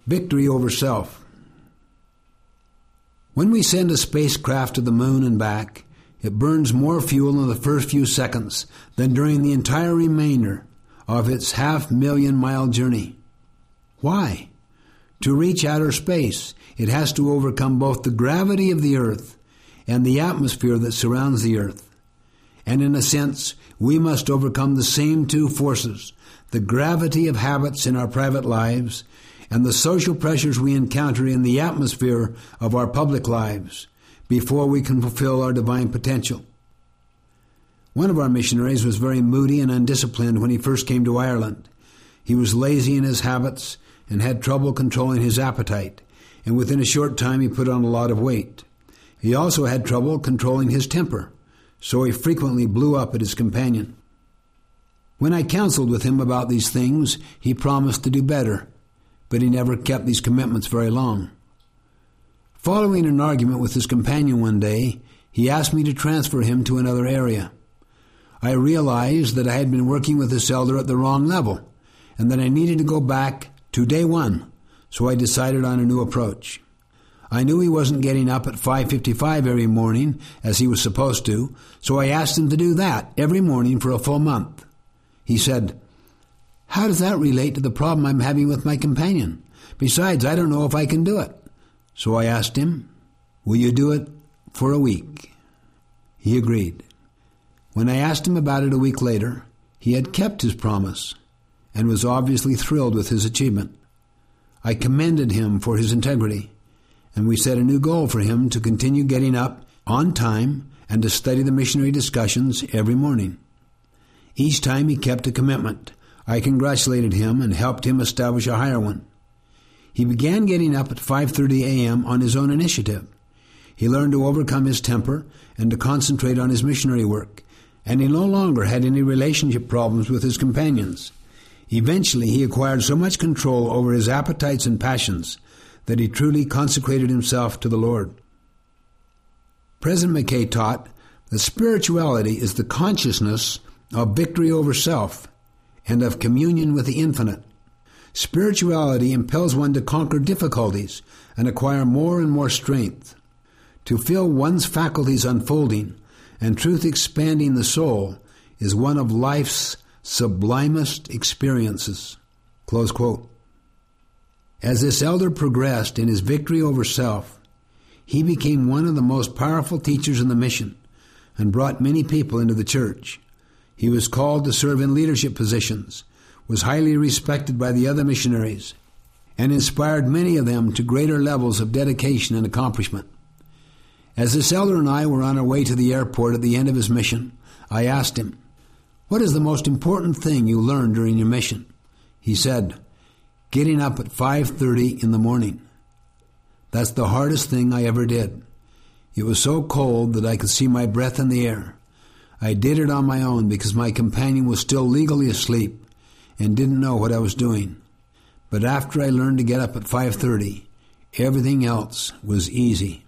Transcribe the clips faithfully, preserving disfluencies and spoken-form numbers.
Victory over self. When we send a spacecraft to the moon and back, it burns more fuel in the first few seconds than during the entire remainder of its half-million mile journey. Why? To reach outer space, it has to overcome both the gravity of the Earth and the atmosphere that surrounds the Earth. And in a sense, we must overcome the same two forces, the gravity of habits in our private lives and the social pressures we encounter in the atmosphere of our public lives, before we can fulfill our divine potential. One of our missionaries was very moody and undisciplined when he first came to Ireland. He was lazy in his habits and had trouble controlling his appetite, and within a short time he put on a lot of weight. He also had trouble controlling his temper, so he frequently blew up at his companion. When I counseled with him about these things, he promised to do better, but he never kept these commitments very long. Following an argument with his companion one day, he asked me to transfer him to another area. I realized that I had been working with this elder at the wrong level, and that I needed to go back to day one, so I decided on a new approach. I knew he wasn't getting up at five fifty-five every morning, as he was supposed to, so I asked him to do that every morning for a full month. He said, "How does that relate to the problem I'm having with my companion? Besides, I don't know if I can do it." So I asked him, "Will you do it for a week?" He agreed. When I asked him about it a week later, he had kept his promise and was obviously thrilled with his achievement. I commended him for his integrity, and we set a new goal for him to continue getting up on time and to study the missionary discussions every morning. Each time he kept a commitment. I congratulated him and helped him establish a higher one. He began getting up at five thirty a.m. on his own initiative. He learned to overcome his temper and to concentrate on his missionary work, and he no longer had any relationship problems with his companions. Eventually, he acquired so much control over his appetites and passions that he truly consecrated himself to the Lord. President McKay taught that spirituality is the consciousness of victory over self and of communion with the infinite. Spirituality impels one to conquer difficulties and acquire more and more strength. To feel one's faculties unfolding and truth expanding the soul is one of life's sublimest experiences. Close quote. As this elder progressed in his victory over self, he became one of the most powerful teachers in the mission and brought many people into the church. He was called to serve in leadership positions, was highly respected by the other missionaries, and inspired many of them to greater levels of dedication and accomplishment. As this elder and I were on our way to the airport at the end of his mission, I asked him, "What is the most important thing you learned during your mission?" He said, "Getting up at five thirty in the morning. That's the hardest thing I ever did. It was so cold that I could see my breath in the air. I did it on my own because my companion was still legally asleep and didn't know what I was doing. But after I learned to get up at five thirty, everything else was easy."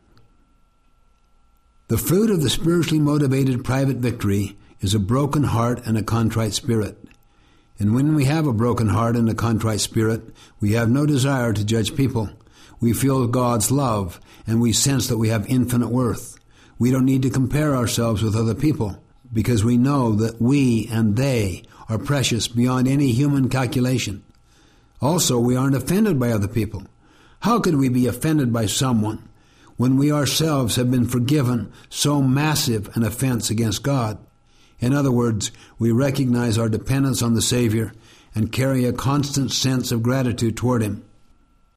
The fruit of the spiritually motivated private victory is a broken heart and a contrite spirit. And when we have a broken heart and a contrite spirit, we have no desire to judge people. We feel God's love, and we sense that we have infinite worth. We don't need to compare ourselves with other people, because we know that we and they are precious beyond any human calculation. Also, we aren't offended by other people. How could we be offended by someone when we ourselves have been forgiven so massive an offense against God? In other words, we recognize our dependence on the Savior and carry a constant sense of gratitude toward Him.